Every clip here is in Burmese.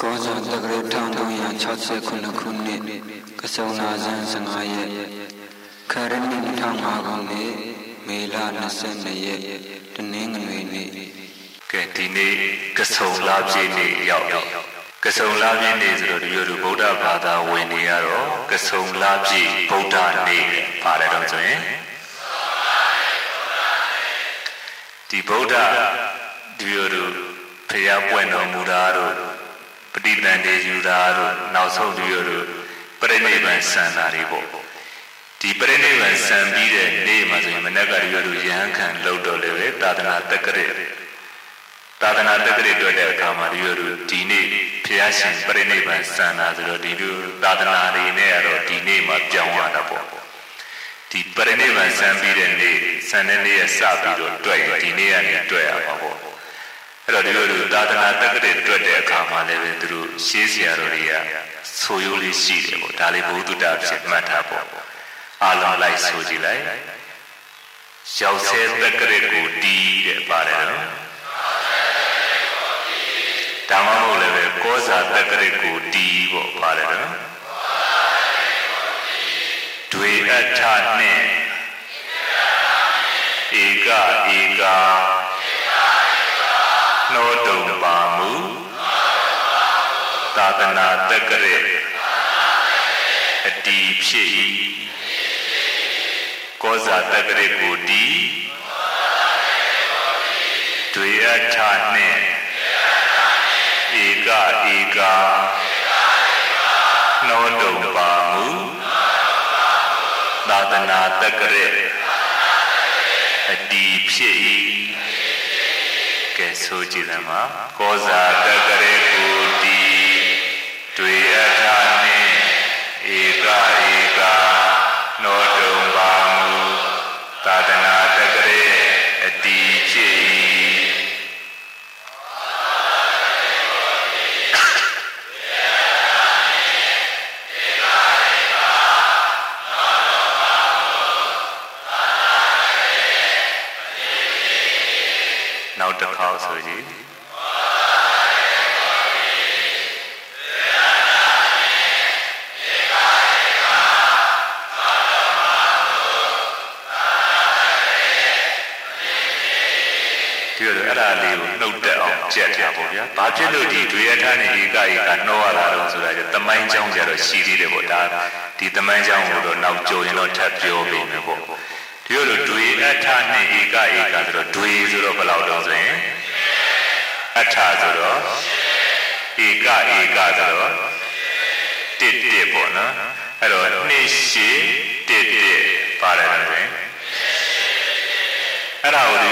ကောဇာတက္ကရာ1369ခုနှစ်ကဆုံနာဇန်15ရက်ခရဏိ2005ခုနှစ်မေလ22ရက်တနင်္ဂနွေနေ့ကဲဒီနေ့ကဆုံလာပြည့်နေ့ရောက်ပြီကဆုံလာပြည့်နေ့ဆိုတော့ဒီလိုဗုဒ္ဓဘာသာဝင်တွေကတော့ကဆုံလာပြည့်ဗုဒ္ဓနေ့ပါတယ်တော့ဆိုရင်ဒီဗုဒ္ဓဒီလိုဖရာပွင့်တော်မူတာတို့ပဋိသန္ဓေယူတာတို့နောက်ဆုံးဒီလိုပရိနိဗ္ဗာန်စံတာတွေပေါ့ဒီပရိနိဗ္ဗာန်စံပြီးတဲ့နေ့မှာဆိုရင်မနက်ကဒီလိုယဟန်ခံလှုပ်တော့လေပဲသာသနာတက္ကရာတွေ့တဲ့အခါမှာဒီလိုဒီနေ့ဖရာရှင်ပရိနိဗ္ဗာန်စံတာဆိုတော့ဒီလိုသာသနာတွေနဲ့ကတော့ဒီနေ့မှာပြောင်းရတာပေါ့ဒီပရိနိဗ္ဗာန်စံပြီးတဲ့နေ့စံတဲ့နေ့ရစပြီးတော့တွေ့ဒီနေ့ကနေတွေ့ရမှာပေါ့အဲ့တော့ဒီလိုသာသနာတက္ကရာတွေ့တဲ့အခါမှာလည်းပဲသူတို့ရှေးဆရာတော်တွေကဆိုရိုးလေးရှိတယ်ပေါ့ဒါလေးဘုဒ္ဓတာဖြစ်မှတ်ထားပေါ့အားလုံးလိုက်ဆိုကြည့်လိုက်ရောက်ဆဲတက္ကရာကိုတီးတဲ့ပါတယ်နော်ဒါမှမဟုတ်လည်းပဲကောဇာတက္ကရာကိုတီးပေါ့ပါတယ်နော်တွေအထနဲ့ဧကနောတုံပါမူသာသနာတက္ကရာအတီးဖြစ်၏ကောဇာတက္ကရာကိုတီးတွေအထနဲ့ဧကနောတုံပါမူသာသနာတက္ကရာအတီးဖြစ်၏ကဲဆိုကြည့်တယ်မှာကောဇာတက္ကရာကိုတီးတွေအထနဲ့ဧကနောတုံပါမူသာသနာတက္ကရာအတီးဖြစ်၏နောက်တစ်ခေါက်ဆိုကြည့်ဒီလိုအဲ့ဒါလေးကိုနှုတ်တက်အောင်ကြက်ထားပေါ့ဗျာဘာဖြစ်လို့ဒီတွေရထားနဲ့ဧကနှောရတာတော့ဆိုတာကျသမိုင်းကြောင်းကြတော့ရှိသေးတယ်ပေါ့ဒါဒီသမိုင်းကြောင်းကိုတော့နောက်ကြိုရင်တော့ထပ်ပြောပေးမယ်ပေါ့ဒီလိုတွေအထနဲ့ဧကဆိုတော့တွေဆိုတော့ဘယ်လောက်တော့ဆိုရင်အထဆိုတော့ဧကဆိုတော့တစ်ပေါ့နော်အဲ့တော့နှစ်ရှိတစ်ပါတယ်ဆိုရင်အဲ့ဒါကို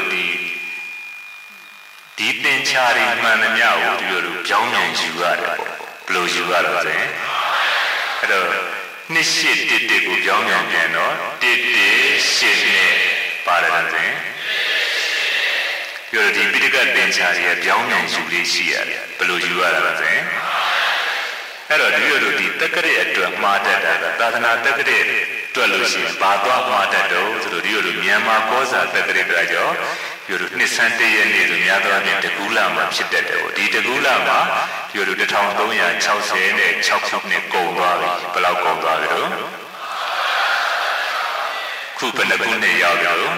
ဒီသင်္ချာတွေမှန်သမျှကိုဒီလိုပြောင်းပြန်ယူရတယ်ပေါ့ဘယ်လိုယူရတော့ဆိုရင်အဲ့တော့နှစ်ရှိတစ်ကိုပြောင်းပြန်တော့တစ်ရှိနဲ့ပါတယ်ဆိုရင်ဒီပိဋကသင်္ချာတွေပြောင်းပြန်ယူလေးရှိရတယ်ဘယ်လိုယူရတာဆိုရင်အဲ့တော့ဒီလိုဒီတက္ကရာအတွက်မှားတတ်တာသာသနာတက္ကရာတွက်လို့ရှိရင်ဘာသွားမှားတတ်တော့ဆိုတော့ဒီလိုမြန်မာကောဇာတက္ကရာပြကြောဒီလိုနှစ်ဆန်းတည့်ရက်နေ့ဆိုများသောအားဖြင့်တကူလာမှာဖြစ်တတ်တယ်ပေါ့ဒီတကူလာမှာဒီလို1366ခုနှစ်ကုန်သွားပြီဘယ်လောက်ကုန်သွားပြီတော့ခုဘယ်နှခုနှစ်ရောက်ပြီတော့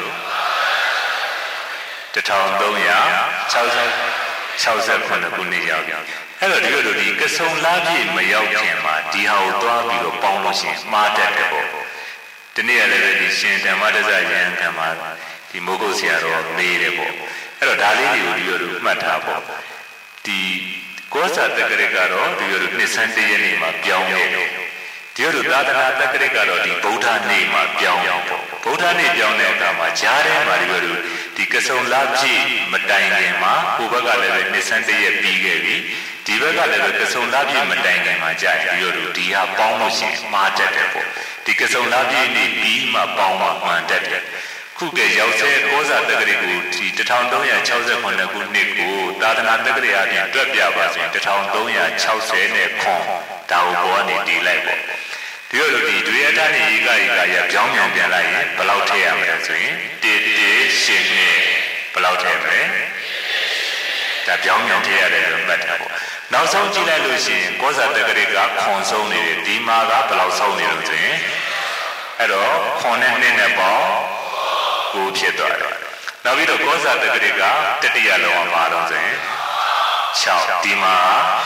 1360ခုနှစ်ရောက်ပြီအဲ့တော့ဒီလိုဒီကဆုံလာပြည့်မရောက်ခင်မှာဒီဟာကိုသွားပြီးတော့ပေါင်းလို့ရှိရင်မှားတတ်တယ်ပေါ့ဒီနေ့လည်းပဲဒီရှင်ဓမ္မတစ္ဆယဟန်ခံမှာဒီမိုးကုတ်ဆရာတော်မေးတယ်ပေါ့အဲ့တော့ဒါလေးတွေကိုဒီလိုမှတ်ထားပေါ့ဒီကောဇာတက္ကရာကတော့ဒီလိုနှစ်ဆန်းတည့်ရက်နေ့မှာပြောင်းတယ်ဒီလိုသာသနာတက္ကရာကတော့ဒီဗုဒ္ဓနေ့မှာပြောင်းပေါ့ဗုဒ္ဓနေ့ပြောင်းတဲ့အခါမှာဂျားထဲမှာဒီကဆုံလာပြည့်မတိုင်ခင်မှာဟိုဘက်ကလည်းပဲနှစ်ဆန်းတည့်ရက်ပြီးခဲ့ပြီဒီဘက်ကလည်းပဲကဆုံလာပြည့်မတိုင်ခင်မှာကြာပြီးတော့ဒီဟာပေါင်းလို့ရှိရင်မှားတတ်တယ်ပေါ့ဒီကဆုံလာပြည့်နေ့ပြီးမှပေါင်းမှမှန်တတ်တယ်ခုကရောက်ဆဲကောဇာတက္ကရာကိုဒီ1369ခုနှစ်ကိုသာသနာတက္ကရာအပြင်တွက်ပြပါဆိုရင်1360နဲ့ခွန်ဒါကိုပေါ်ကနေတည်လိုက်ပေါ့ဒီလိုဒီတွေအထနဲ့ဧကရပြောင်းပြန်လိုက်ရင်ဘယ်လောက်ထည့်ရမလဲဆိုရင်တစ်ရှင်နဲ့ဘယ်လောက်ထည့်မလဲဒါပြောင်းထည့်ရတယ်လို့မှတ်ထားပေါ့နောက်ဆုံးကြည့်လိုက်လို့ရှိရင်ကောဇာတက္ကရိကခွန်ဆုံးနေတယ်ဒီမှာကဘယ်လောက်ဆုံးနေလို့ဆိုရင်အဲ့တော့ခွန်နဲ့နှစ်နဲ့ပေါင်း9ဖြစ်သွားတယ်နောက်ပြီးတော့ကောဇာတက္ကရိကတတိယလုံးကပါတော့ဆိုရင်6ဒီမှာ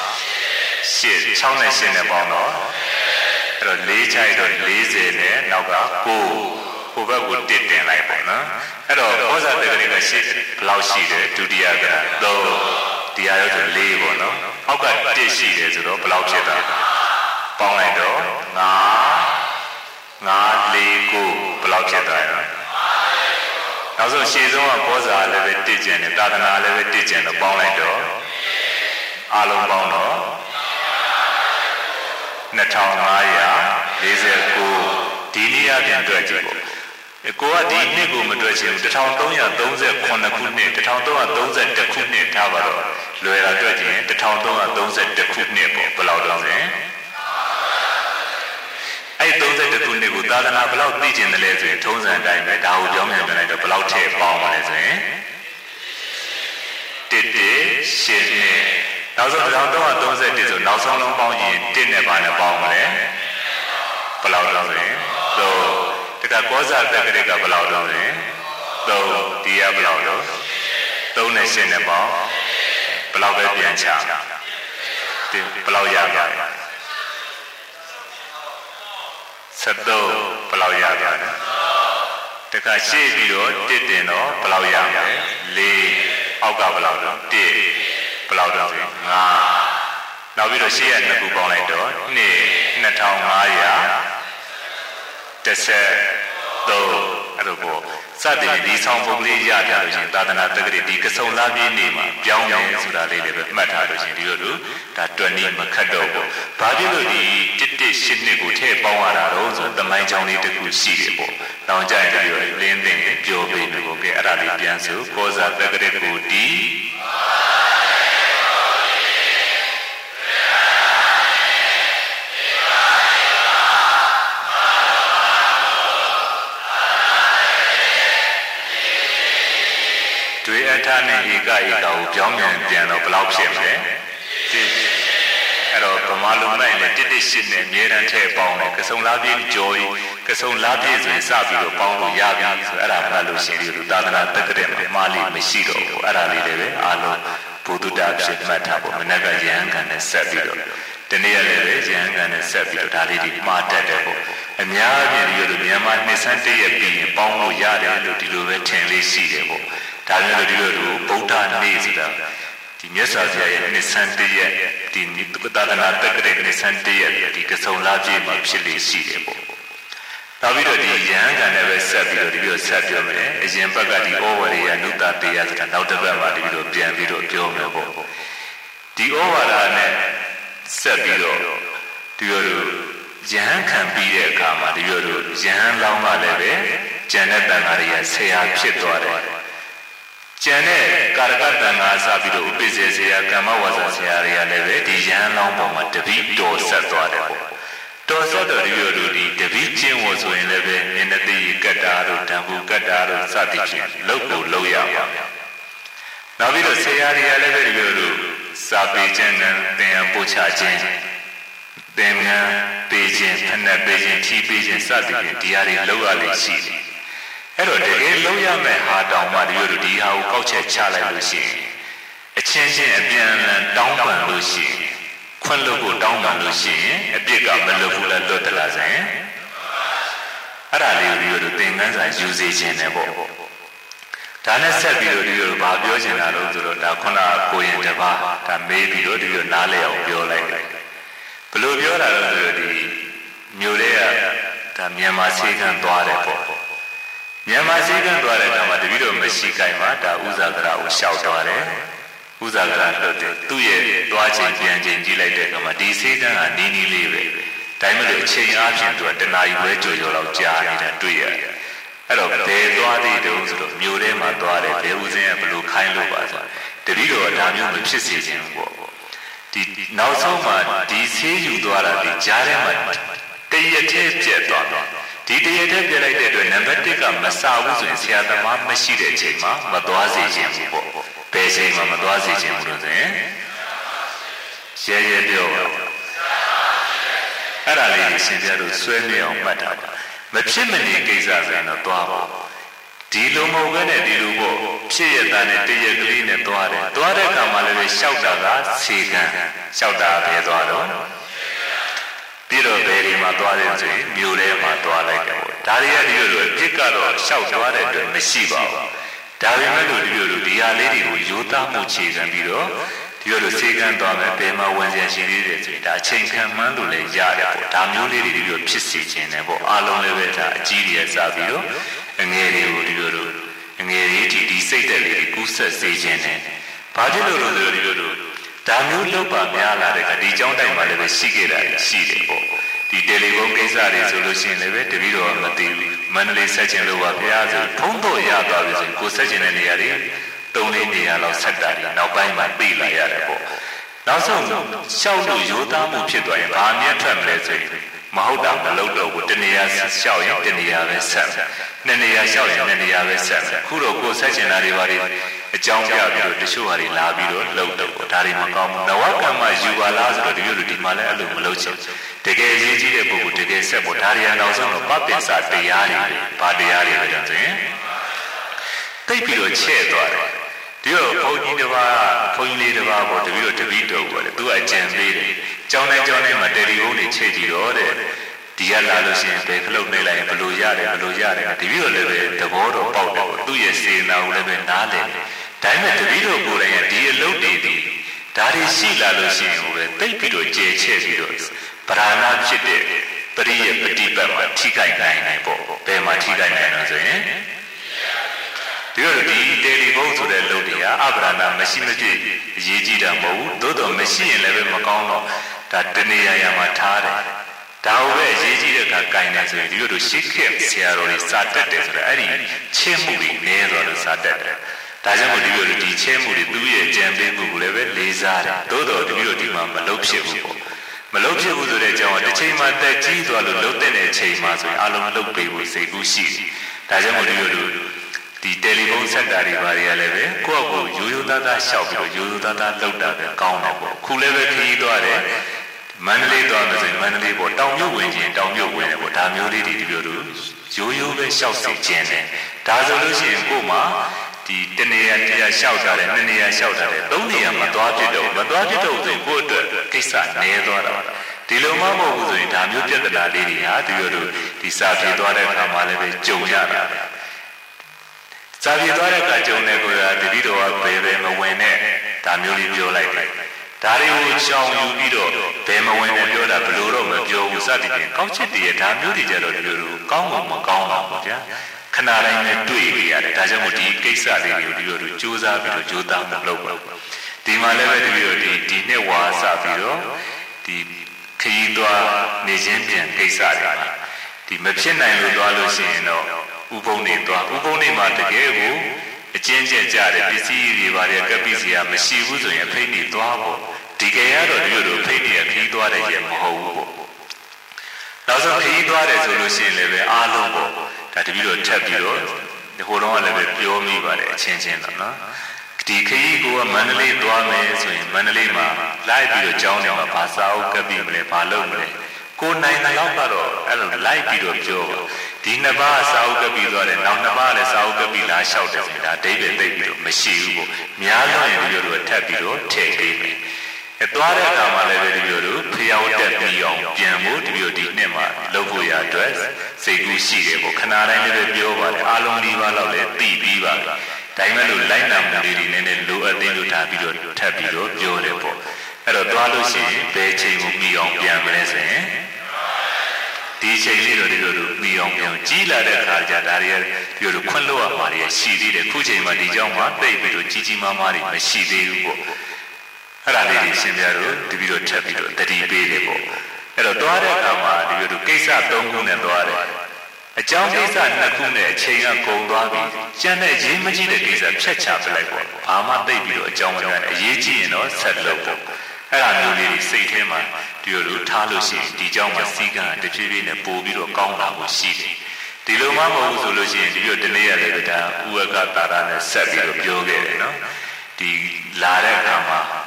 8 6နဲ့8နဲ့ပေါင်းတော့အဲ့တော့4ချိုက်တော့40နဲ့နောက်က9ဟိုဘက်ကို1တင်လိုက်ပေါ့နော်အဲ့တော့ကောဇာတက္ကရိက8ဘယ်လောက်ရှိတယ်ဒုတိယက3ဒီဟာရောဆို4ပေါ့နော်အောက်က1ရှိတယ်ဆိုတော့ဘယ်လောက်ဖြစ်တာပေါင်းလိုက်တော့9 4 9ဘယ်လောက်ဖြစ်သွားလဲနောက်ဆုံးရှေ့ဆုံးကကောဇာလည်းပဲ1ကျန်တယ်သာသနာလည်းပဲ1ကျန်တော့ပေါင်းလိုက်တော့အလုံးပေါင်းတော့2549ဒီနည်းအားဖြင့်တွက်ကြည့်ပေါ့ကိုကဒီနှစ်ကိုမတွက်ချင်ဘူး1338ခုနှစ်1332ခုနှစ်ထားပါတော့လွယ်တာတွက်ချင်1332ခုနှစ်ပေါ့ဘယ်လောက်တော့လဲအဲ့32ခုနှစ်ကိုသာသနာဘယ်လောက်သိကျင်တယ်လဲဆိုရင်ထုံးစံအတိုင်းပဲဒါကိုပြောင်းပြန်ပြန်လိုက်တော့ဘယ်လောက်ထည့်ပေါင်းပါလဲဆိုရင်1 8နှစ်နောက်ဆုံး1331ဆိုနောက်ဆုံးလုံးပေါင်းရင်1နဲ့ပါနဲ့ပေါင်းပါလေဘယ်လောက်တော့လဲ3တကကောဇာတက္ကရိကဘယ်လောက်တော့လဲ3ဒီကဘယ်လောက်တော့3နဲ့8နဲ့ပေါင်းဘယ်လောက်ပဲပြန်ချဘယ်လောက်ရပါလဲ73ဘယ်လောက်ရပါလဲတကရှေ့ပြီးတော့1တင်တော့ဘယ်လောက်ရမလဲ4အောက်ကဘယ်လောက်တော့1ဘယ်လောက်တော့လဲ5နောက်ပြီးတော့ရှေ့ရနှစ်ခုပေါင်းလိုက်တော့2513အဲ့လိုပေါ့စတဲ့ဒီဆောင်ပုံလေးရကြလို့ရှင်သာသနာတက္ကရီဒီကစုံလားပြည့်နေမှာပြောင်းတယ်ဆိုတာလေးလည်းပဲမှတ်ထားလို့ရှင်ဒီလိုတို့ဒါတွက်နေမခတ်တော့ဘူးဘာဖြစ်လို့ဒီ118နှစ်ကိုထည့်ပေါင်းရတာတော့ဆိုတမိုင်းချောင်းလေးတစ်ခုရှိတယ်ပေါ့တောင်ကြရင်ပြီးတော့လင်းသိမ့်ပြောပေးလို့ကိုကဲအဲ့ဒါလေးပြန်ဆိုကောဇာတက္ကရီကိုဒီတွေအထာနဲ့ဧကကိုပြောင်းပြန်တော့ဘယ်လောက်ဖြစ်မလဲအဲ့တော့ဗမာလူမိုက်လည်း118နဲ့အမြဲတမ်းထည့်ပေါင်းတယ်ကစုံလားပြည့်ကြော်ကြီးကစုံလားပြည့်ဆိုရင်စပြီးတော့ပေါင်းလို့ရပြီဆိုအဲ့ဒါမှတ်လို့ရှိရင်ဒီသာသနာတက္ကရာမှာမှားလိမရှိတော့ဘူးအဲ့ဒါလေးတွေပဲအားလုံးဘုဒ္ဓတာဖြစ်မှတ်ထားဖို့မနက်ကရဟန်းခံနဲ့ဆက်ပြီးတော့တနေ့ရက်လည်းပဲရဟန်းခံနဲ့ဆက်ပြီးတော့ဒါလေးဒီမှားတတ်တယ်ပေါ့အများကြီးဒီလိုမြန်မာနှစ်ဆန်းတရက်ပြီးရင်ပေါင်းလို့ရတယ်လို့ဒီလိုပဲထင်လေးရှိတယ်ပေါ့ဒါမျိုးဒီလိုဗုဒ္ဓနေ့ဆိုတာဒီမြတ်စွာဘုရားရဲ့နှစ်ဆန်းတရက်ဒီသာသနာတက္ကရာနှစ်ဆန်းတရက်ဒီကစုံလားပြည့်မှာဖြစ်လေရှိတယ်ပေါ့နောက်ပြီးတော့ဒီယဟန်ကလည်းပဲဆက်ပြီးတော့ဒီလိုဆက်ပြောမယ်အရင်ဘက်ကဒီဩဝရိယနုတတရားဆိုတာနောက်တစ်ပတ်မှာဒီလိုပြန်ပြီးတော့ပြောမယ်ပေါ့ဒီဩဝါဒနဲ့ဆက်ပြီးတော့ဒီလိုယဟန်ခံပြီးတဲ့အခါမှာဒီလိုယဟန်လောင်းကလည်းပဲကျန်တဲ့တန်ဃာတွေကဆရာဖြစ်သွားတယ်ကျန်တဲ့ကာရကတန်ဃာစပြီးတော့ဥပိ္ပဇေဆရာကမ္မဝါစာဆရာတွေကလည်းပဲဒီယဟန်လောင်းပေါ်မှာတပိတော်ဆက်သွားတယ်ပေါ့တော်ဆက်တော်ဒီလိုဒီတပိကျင့်ဝတ်ဆိုရင်လည်းပဲမျက်နှာသိကတ္တာတို့ဓမ္မုကတ္တာတို့စသည်ဖြင့်လုပ်ဖို့လုပ်ရပါမယ်နောက်ပြီးတော့ဆရာတွေကလည်းပဲဒီလိုစာပေခြင်းနဲ့သင်ရပို့ချခြင်းသင်္ကန်းပေးခြင်းဖဏတ်ပေးခြင်းထီးပေးခြင်းစသည်ဖြင့်ဒီဟာတွေလုပ်ရလိမ့်ရှိတယ်အဲ့တော့တကယ်လုံးရမယ့်ဟာတောင်မှဒီလိုဒီဟာကိုကောက်ချက်ချလိုက်လို့ရှိရင်အချင်းချင်းအပြန်အလှန်တောင်းပန်လို့ရှိရင်ခွင့်လွှတ်ဖို့တောင်းပန်လို့ရှိရင်အပြစ်ကမလွတ်ဘူးလားလွတ်တယ်လားဆိုရင်အဲ့ဒါလေးကိုဒီလိုသင်္ကန်းစာယူစေခြင်းနဲ့ပေါ့ဒါနဲ့ဆက်ပြီးတော့ဒီလိုဘာပြောချင်တာလို့ဆိုတော့ဒါခုနကိုရင်တစ်ပါးဒါမေးပြီးတော့ဒီလိုနားလည်အောင်ပြောလိုက်တယ်ဘယ်လိုပြောတာလဲဆိုတော့ဒီမြို့လေးကဒါမြန်မာစီကံသွားတယ်ပေါ့မြန်မာစီကံသွားတဲ့အခါမှာတပည့်တော်မရှိကြိုင်မှာဒါဥဇာကရာကိုရှောက်သွားတယ်ဥဇာကရာလို့သူ့ရဲ့သွားချိန်ပြန်ချိန်ကြည့်လိုက်တဲ့အခါမှာဒီစီကံကနီးနီးလေးပဲဒါမှမဟုတ်အချိန်အားဖြင့်သူကတနာရီပဲကြော်ကြော်လောက်ကြာနေတာတွေ့ရတယ်အဲ့တော့ဘယ်သွားသေးတုံးဆိုတော့မြို့ထဲမှာသွားတယ်ဘယ်ဦးစင်းကဘလို့ခိုင်းလို့ပါဆိုတပည့်တော်ဒါမျိုးမဖြစ်စေချင်ဘူးပေါ့ဒီနောက်ဆုံးမှာဒီဆေးယူသွားတာဒီကြားထဲမှာတရက်ထဲပြက်သွားတယ်ဒီတရက်ထဲပြက်လိုက်တဲ့အတွက်နံပါတ်1ကမစဘူးဆိုရင်ဆရာသမားမရှိတဲ့အချိန်မှာမသွားစေချင်ဘူးပေါ့ဘယ်ချိန်မှမသွားစေချင်ဘူးလို့ဆိုရင်ရဲရဲပြောပါအဲ့ဒါလေးရှင်ပြတို့ဆွဲမြအောင်မှတ်တာပါမဖြစ်မနေကိစ္စဆိုရင်တော့သွားပါဒီလိုမဟုတ်ဘဲနဲ့ဒီလိုပေါ့ဖြစ်ရတာနဲ့တရက်ကလေးနဲ့သွားတယ်သွားတဲ့အခါမှာလည်းရှောက်တာကခြေခံရှောက်တာပဲသွားတော့ပြီးတော့ဘယ်ဒီမှာသွားတယ်ဆိုရင်မြို့ထဲမှာသွားလိုက်တယ်ပေါ့ဒါတွေကဒီလိုအဖြစ်ကတော့ရှောက်သွားတဲ့အတွက်မရှိပါဘူးဒါပေမဲ့လို့ဒီလိုဒီဟာလေးတွေကိုရိုးသားမှုခြေခံပြီးတော့ဒီလိုစေကန်းသွားမယ်ဘယ်မှာဝင်ရရှိသေးတယ်ဆိုရင်ဒါအချိန်ခံမှန်းလို့လည်းရတယ်ပေါ့ဒါမျိုးလေးတွေဒီလိုဖြစ်စီခြင်းတယ်ပေါ့အားလုံးလည်းပဲဒါအကြီးတွေစပြီးတော့အငယ်တွေကိုဒီလိုအငယ်လေးဒီစိတ်သက်လေးတွေကူးဆက်စေခြင်းတယ်ဘာဖြစ်လို့လဲဆိုတော့ဒီလိုဒါမျိုးလောက်ပါများလာတဲ့ကဒီเจ้าတိုင်မှာလည်းပဲရှိခဲ့တာရှိတယ်ပေါ့ဒီတယ်လီဖုန်းကိစ္စတွေဆိုလို့ရှိရင်လည်းပဲတပည့်တော်မသိဘူးမန္တလေးဆက်ချင်လို့ပါဘုရားဆိုဖုန်းတော့ရသွားပြီဆိုရင်ကိုဆက်ချင်တဲ့နေရာတွေ3-4နေရာလောက်ဆက်တာဒီနောက်ပိုင်းမှာသိလာရတယ်ပေါ့နောက်ဆုံးရှောက်လို့ရိုးသားမှုဖြစ်သွားရင်ဘာအမြတ်ထွက်မလဲဆိုရင်မဟုတ်တာမလုပ်တော့ဘူးတနေရာရှောက်ရင်တနေရာပဲဆက်နှစ်နေရာရှောက်ရင်နှစ်နေရာပဲဆက်ခုတော့ကိုဆက်ချင်တာတွေဘာတွေအကြောင်းပြပြီးတော့တချို့ဟာတွေလာပြီးတော့လုပ်တော့ဒါတွေမကောင်းဘူးနဝကမ္မယူပါလားဆိုတော့ဒီလိုဒီမှာလည်းအဲ့လိုမလုပ်ချင်တကယ်ရေးကြီးတဲ့ပုဂ္ဂိုလ်တကယ်ဆက်ဖို့ဒါတွေနောက်ဆုံးတော့ပပ္ပင်္စတရားတွေဘာတရားတွေလဲဆိုရင်သိပြီးတော့ချဲ့သွားတယ်ဒီတော့ဘုန်းကြီးတစ်ပါးဘုန်းကြီးလေးတစ်ပါးပေါ့တပည့်တော်တပည့်တော်ပေါ့လေသူကအကြံပေးတယ်ကျောင်းတိုင်းမှာတယ်လီဖုန်းတွေချဲ့ကြည့်တော့တဲ့ဒီကလာလို့ရှိရင်ဘယ်ခလုတ်နှိပ်လိုက်ရင်ဘလို့ရတယ်တပည့်တော်လည်းပဲသဘောတော်ပေါက်တယ်သူ့ရဲ့စေနာကိုလည်းပဲနားလည်ဒါပေမဲ့တပည့်တော်ကိုယ်တိုင်ကဒီအလုပ်တွေဒီဒါတွေရှိလာလို့ရှိရင်ဟိုပဲသိပြီးတော့ကြဲချဲ့ပြီးတော့ပဓာနာဖြစ်တဲ့ပရိယပฏิပတ်မှာထိခိုက်နိုင်ပေါ့ဘယ်မှာထိခိုက်နိုင်လဲဆိုရင်ဒီလိုဒီတယ်လီဖုန်းဆိုတဲ့လုပ်တွေကအပ္ပဒါနာမရှိမဖြစ်အရေးကြီးတာမဟုတ်ဘူးသို့တော်မရှိရင်လည်းပဲမကောင်းတော့ဒါတနေရာမှာထားတယ်ဒါဟုတ်ပဲအရေးကြီးတဲ့အခါကင်နေဆိုရင်ဒီလိုရှေ့ခက်ဆရာတော်တွေစာတက်တယ်ဆိုတော့အဲ့ဒီချဲ့မှုတွေနည်းသွားလို့စာတက်တယ်ဒါကြောင့်မို့ဒီလိုဒီချဲ့မှုတွေသူ့ရဲ့ကြံပေးမှုကိုလည်းပဲလေးစားတယ်သို့တော်ဒီမှာမလုပ်ဖြစ်ဘူးပေါ့မလုပ်ဖြစ်ဘူးဆိုတဲ့အကြောင်းကတစ်ချိန်မှတက်ကြီးသွားလို့လုပ်တဲ့အချိန်မှဆိုရင်အလုံးလုပ်ပေးဖို့စိတ်ကူးရှိတယ်ဒါကြောင့်မို့ဒီလိုဒီတယ်လီဖုန်းဆက်တာတွေဘာတွေကလည်းပဲကိုယ့်အကိုရိုးရိုးသားသားရှောက်ပြီးတော့ရိုးရိုးသားသားလုပ်တာပဲကောင်းတယ်ပေါ့ခုလည်းပဲခရီးသွားတယ်မန္တလေးသွားမယ်ဆိုရင်မန္တလေးပေါ့တောင်မြုပ်ဝင်ခြင်းတောင်မြုပ်ဝင်တယ်ပေါ့ဒါမျိုးလေးတွေဒီလိုရိုးရိုးပဲရှောက်စီခြင်းတယ်ဒါဆိုလို့ရှိရင်ကို့မှာဒီတနေရာတရားရှောက်တာတယ်နှစ်နေရာရှောက်တာတယ်သုံးနေရာမသွားဖြစ်တော့ဆိုရင်ကိုယ့်အတွက်ကိစ္စနည်းသွားတာဒီလိုမှမဟုတ်ဘူးဆိုရင်ဒါမျိုးပြဿနာလေးတွေဟာဒီလိုဒီစာပြေသွားတဲ့အခါမှာလည်းပဲကြုံရတာစာပြေသွားတဲ့အခါကြုံတဲ့ကိုယ်ကတတိတော်ကဘယ်မဝင်နဲ့ဒါမျိုးလေးပြောလိုက်တယ်ဒါတွေကိုရှောင်ယူပြီးတော့ဘယ်မဝင်နဲ့ပြောတာဘလို့တော့မပြောဘူးစသည်ဖြင့်ကောက်ချက်တည်းဒါမျိုးတွေကြတော့ဒီလိုကောင်းမှမကောင်းပါဘူးဗျာခဏတိုင်းနဲ့တွေ့နေရတယ်ဒါကြောင့်မို့ဒီကိစ္စလေးတွေကိုဒီလိုကြိုးစားပြီးတော့ကြိုးစားမှုလုပ်ပါဒီမှာလည်းပဲဒီနှစ်ဝါစပြီးတော့ဒီခရီးသွားနေခြင်းပြန်ကိစ္စတွေဒီမဖြစ်နိုင်လို့သွားလို့ရှိရင်တော့ဥပုံနေသွားဥပုံနေမှာတကယ်ကိုအကျဉ်းချက်ကြတဲ့ပစ္စည်းတွေပါတယ်ကပ်ပစ္စည်းကမရှိဘူးဆိုရင်ဖိနေသွားပေါ့ဒီကရတော့ဒီလိုဖိနေခရီးသွားတဲ့ရဲ့မဟုတ်ဘူးပေါ့နောက်ဆုံးခရီးသွားတယ်ဆိုလို့ရှိရင်လည်းပဲအားလုံးပေါ့ဒါတပည့်တော်ထပ်ပြီးတော့ဒီဟိုတော့လည်းပဲပြောမိပါတယ်အချင်းချင်းတော့နော်ဒီခရီးကိုမန္တလေးသွားမယ်ဆိုရင်မန္တလေးမှာလိုက်ပြီးတော့ကျောင်းထဲမှာဘာစာအုပ်ကပ်ပြီးမလဲဘာလုပ်မလဲကိုနိုင်တဲ့လောက်ကတော့အဲ့လိုလိုက်ပြီးတော့ပြောပါဒီနှစ်ပါးစာအုပ်ကပ်ပြီးသွားတယ်နောက်နှစ်ပါးလည်းစာအုပ်ကပ်ပြီးလာလျှောက်တယ်ဆိုတာဒိဗ္ဗေသိပြီးတော့မရှိဘူးပေါ့များလို့ရင်ဒီလိုထပ်ပြီးတော့ထည့်ပေးမယ်သွားတဲ့အခါမှာလည်းပဲဒီလိုဖျောက်တက်ပြီးအောင်ပြန်ဖို့ဒီလိုဒီနှစ်မှာလုပ်ဖို့ရအတွက်စိတ်ကူးရှိတယ်ပေါ့ခဏတိုင်းလည်းပဲပြောပါတယ်အားလုံးဒီပါတော့လည်းသိပြီးပါဒါပေမဲ့လို့လိုက်နာမှုလေးတွေနည်းနည်းလိုအပ်သေးလို့ထားပြီးတော့ထပ်ပြီးတော့ပြောတယ်ပေါ့အဲ့တော့သွားလို့ရှိရင်ဘယ်ချိန်ကိုပြီးအောင်ပြန်မလဲဆိုရင်ဒီချိန်လေးတော့ဒီလိုပြီးအောင်ပြန်ကြီးလာတဲ့အခါကျဒါတွေကဒီလိုခွင့်လို့ရမှာတွေရှိသေးတယ်ခုချိန်မှာဒီကြောင့်မှတိတ်ပြီးတော့ကြီးကြီးမားမားတွေမရှိသေးဘူးပေါ့အဲ့ဒါလေးတွေရှင်းပြတော့တပည့်တော်ထပ်ပြီးတော့တတိပေးတယ်ပေါ့အဲ့တော့သွားတဲ့အခါမှာဒီလိုကိစ္စ၃ခုနဲ့သွားတယ်အကြောင်းကိစ္စ2ခုနဲ့အချိန်ကကုန်သွားပြီကျန်တဲ့ရေးမကြည့်တဲ့ကိစ္စဖြတ်ချပလိုက်ပေါ့ဘာမှသိပြီးတော့အကြောင်းမရနဲ့အရေးကြီးရင်တော့ဆက်လုပ်ပေါ့အဲ့ဒါမျိုးလေးစိတ်ထဲမှာဒီလိုထားလို့ရှိရင်ဒီကြောင့်မှစီကံတဖြည်းဖြည်းနဲ့ပို့ပြီးတော့ကောင်းလာဖို့ရှိတယ်ဒီလိုမှမဟုတ်ဘူးဆိုလို့ရှိရင်ဒီလိုတနေ့ရတယ်ဒါဥဝကတာရနဲ့ဆက်ပြီးတော့ပြောခဲ့တယ်နော်ဒီလာတဲ့အခါမှာ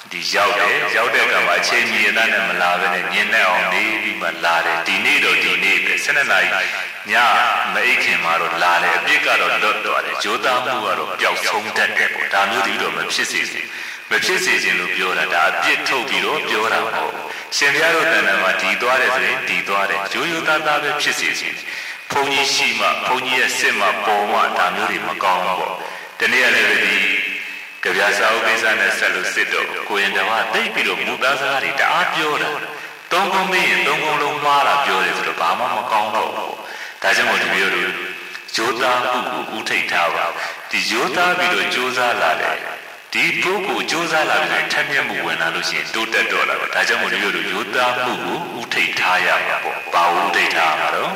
ဒီရောက်တဲ့ကမှာအချိန်မီရတဲ့နဲ့မလာဘဲနဲ့ညင်နဲ့အောင်နေပြီးမှလာတယ်ဒီနေ့တော့ဒီနေ့ပဲ12 နာရီညမအိတ်ခင်မှာတော့လာတယ်အပြစ်ကတော့လွတ်သွားတယ်ဂျိုးသားမှုကတော့ပျောက်ဆုံးတတ်တယ်ပေါ့ဒါမျိုးဒီတော့မဖြစ်စေခြင်းလို့ပြောတာဒါအပြစ်ထုတ်ပြီးတော့ပြောတာပေါ့ရှင်ဘုရားတို့တန်တန်မှာဒီသွားတယ်ဆိုရင်ဒီသွားတယ်ရိုးရိုးသားသားပဲဖြစ်စေခြင်းဘုန်းကြီးရှိမှဘုန်းကြီးရဲ့စစ်မှပေါ်မှဒါမျိုးတွေမကောင်းဘူးပေါ့တနေ့လည်းပဲဒီကြပြစာအုပ်ကိစ္စနဲ့ဆက်လို့စစ်တော့ကိုရင်တော်ကတိတ်ပြီးတော့မူသားစကားတွေတအားပြောတာသုံးခုမင်းရင်သုံးခုလုံးမှားတာပြောတယ်ဆိုတော့ဘာမှမကောင်းတော့ဘူးဒါကြောင့်မို့ဒီမျိုးတွေဂျိုးသားမှုကိုဥထိတ်ထားပါဒီဂျိုးသားပြီးတော့ကြိုးစားလာတယ်ဒီပုဂ္ဂိုလ်ကြိုးစားလာပြီးထက်မြက်မှုဝင်လာလို့ရှိရင်တိုးတက်တော့လာတယ်ဒါကြောင့်မို့ဒီမျိုးတွေဂျိုးသားမှုကိုဥထိတ်ထားရမှာပေါ့ဘာဥထိတ်ထားမှာတော့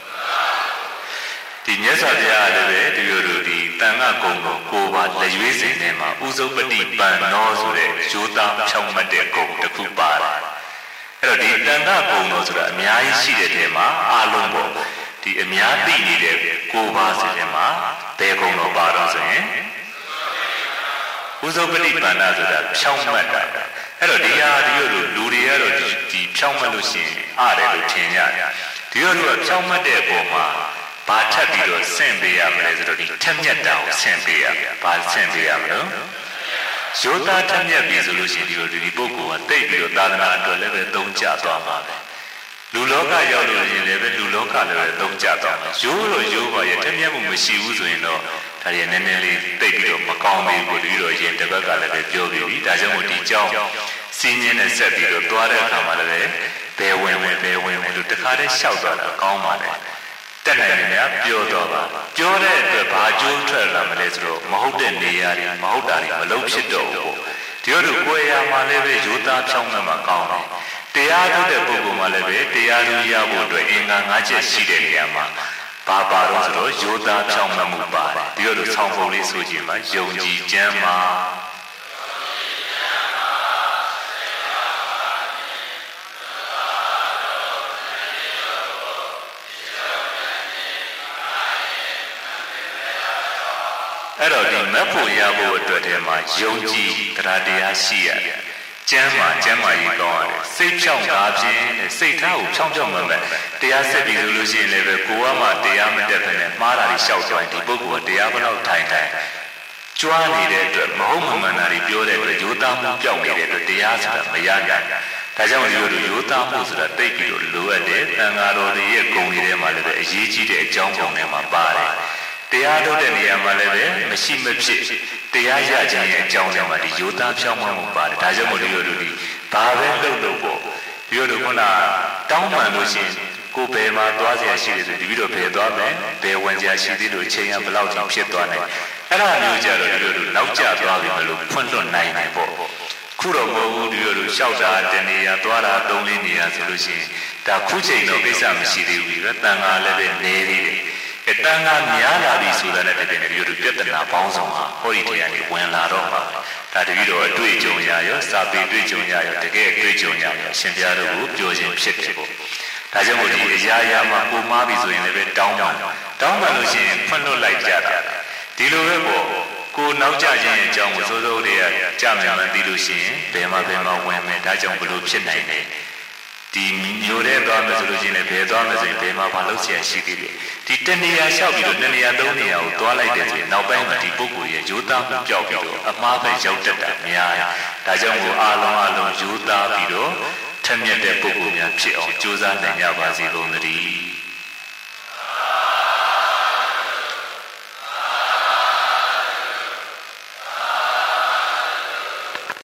ဒီမြတ်စွာဘုရားလည်းပဲဒီလိုဒီတန်ခါကုံကိုကိုပါလက်ရွေးစင်ထဲမှာဥဇုပတိပန်နောဆိုတဲ့ဂျိုးသားဖြောင်းမှတ်တဲ့ကုံတစ်ခုပါတယ်အဲ့တော့ဒီတန်ခါကုံတော်ဆိုတာအများကြီးရှိတဲ့ထဲမှာအလုံးပေါ့ဒီအများသိနေတဲ့ကိုပါစင်ထဲမှာဘယ်ကုံတော်ပါတော့ဆိုရင်ဥဇုပတိပန်နာဆိုတာဖြောင်းမှတ်တာအဲ့တော့ဒီဟာဒီလိုလူတွေကတော့ဒီဖြောင်းမှတ်လို့ရှိရင်အားတယ်လို့ထင်ကြတယ်ဒီလိုကဖြောင်းမှတ်တဲ့အပေါ်မှာဘာထပ်ပြီးတော့ဆင့်ပေးရမလဲဆိုတော့ဒီထက်မြက်တာကိုဆင့်ပေးရဘာဆင့်ပေးရမလို့ရိုးသားထက်မြက်ပြီဆိုလို့ရှိရင်ဒီပုဂ္ဂိုလ်ကတိတ်ပြီးတော့သာသနာအတွက်လည်းပဲသုံးကြသွားမှာပဲလူလောကရောက်လို့ရင်လည်းပဲလူလောကလည်းပဲသုံးကြသွားမှာရိုးပါရဲ့ထက်မြက်မှုမရှိဘူးဆိုရင်တော့ဒါရီနည်းနည်းလေးတိတ်ပြီးတော့မကောင်းဘူးကိုတပြီးတော့ရင်တစ်ဘက်ကလည်းပဲပြောပြီးပြီဒါကြောင့်မို့ဒီကြောင်းစီးညင်းနဲ့ဆက်ပြီးတော့သွားတဲ့အခါမှာလည်းဘယ်ဝင်လို့တခါတည်းရှောက်သွားတာကောင်းပါလေတက်နိုင်တယ်များပြောတော့ပါပြောတဲ့အတွက်ဘာကျိုးထွက်လာမလဲဆိုတော့မဟုတ်တဲ့နေရာတွေမဟုတ်တာတွေမလုပ်ဖြစ်တော့ဘူးဒီလိုကိုယ်ရာမှာလည်းပဲရိုးသားဖြောင်းမှမှာကောင်းတယ်တရားထုတ်တဲ့ပုဂ္ဂိုလ်မှလည်းပဲတရားလူရဖို့အတွက်အင်္ဂါ၅ချက်ရှိတဲ့နေရာမှာဘာပါတော့ဆိုတော့ရိုးသားဖြောင်းမှမှုပါတယ်ဒီလိုဆောင်းပုံလေးဆိုကြည့်မှာယုံကြည်ကျမ်းမှာအဲ့တော့ဒီမက်ဖို့ရဖို့အတွက်တည်းမှာယုံကြည်တရားရှိရတယ်။ကျမ်းမာရေးကောင်းရတယ်။စိတ်ဖြောင်းတာဖြင့်စိတ်ထားကိုဖြောင်းမှန်တရားဆက်ပြီးလို့ရှိရင်လည်းပဲကိုယ်ကမှတရားမတက်ဘဲနဲ့မှားတာတွေလျှောက်သွားရင်ဒီပုဂ္ဂိုလ်ကတရားဘလောက်ထိုင်ကြွားနေတဲ့အတွက်မဟုတ်မှန်တာတွေပြောတဲ့အတွက်ရိုးသားမှုပြောင်းနေတဲ့အတွက်တရားဆိုတာမရနိုင်ဘူး။ဒါကြောင့်ရိုးသားမှုဆိုတာတိတ်ပြီးတော့လိုအပ်တယ်။သံဃာတော်တွေရဲ့ဂုဏ်တွေထဲမှာလည်းပဲအရေးကြီးတဲ့အကြောင်းပုံတွေမှာပါတယ်။တရားထုတ်တဲ့နေရာမှာလည်းပဲမရှိမဖြစ်တရားရခြင်းရဲ့အကြောင်းကြောင့်ဒီရိုးသားဖြောင်းမှမှုပါတယ်ဒါကြောင့်မို့ဒီဘာပဲလုပ်ပေါ့ဒီလိုခုနတောင်းပန်လို့ရှိရင်ကိုယ်ဘယ်မှာသွားเสียရှိတယ်ဆိုဒီပြီးတော့ဘယ်သွားမယ်ဘယ်ဝင်เสียရှိသေးလို့အချိန်ကဘယ်လောက်ထိဖြစ်သွားနိုင်အဲ့ဒါမျိုးကြတော့ဒီလိုနောက်ကျသွားပြီမလို့ဖွင့်လွှတ်နိုင်တယ်ပေါ့ခုတော့မဟုတ်ဘူးဒီလိုလျှောက်တာတနေရာသွားတာ၃-၄နေရာဆိုလို့ရှိရင်ဒါခုချိန်တော့ကိစ္စမရှိသေးဘူးပဲတန်ခါလည်းပဲနေသေးတယ်အတန်ကများလာပြီဆိုတာနဲ့တကယ်တည်းပြဿနာပေါင်းစုံဟာဟောဒီတရားကြီးဝင်လာတော့ပါဒါတပြီးတော့အတွေ့အကြုံရရောစာပေတွေ့ကြုံရရောတကယ်အတွေ့အကြုံရရောအရှင်ဘုရားတို့ကိုပြောခြင်းဖြစ်တယ်ပေါ့ဒါကြောင့်မို့ဒီအရာမှာကိုမားပြီဆိုရင်လည်းတောင်းပန်လို့ရှိရင်ဖွင့်လွှတ်လိုက်ကြတာဒီလိုပဲပေါ့ကိုနောက်ကျခြင်းရဲ့အကြောင်းကိုစိုးစိုးလေးကကြမယ်မှသိလို့ရှိရင်ဘယ်မှာဝင်မယ်ဒါကြောင့်ဘလို့ဖြစ်နိုင်တယ်ဒီမျိုးတဲ့သွားမယ်ဆိုလို့ရှိရင်လည်းဘယ်သွားမယ်ဆိုရင်ဘယ်မှာဘာလုပ်เสียရှိသေးတယ်ဒီတနေရာလျှောက်ပြီးတော့တနေရာ၃နေရာကိုသွားလိုက်တယ်ဆိုရင်နောက်ပိုင်းမှာဒီပုဂ္ဂိုလ်ရဲ့ရိုးသားမှုပျောက်ပြီးတော့အမှားပဲရောက်တတ်တာများတယ်ဒါကြောင့်ကိုအားလုံးရိုးသားပြီးတော့ထက်မြက်တဲ့ပုဂ္ဂိုလ်များဖြစ်အောင်ကြိုးစားနိုင်ကြပါစေကုန်သတည်း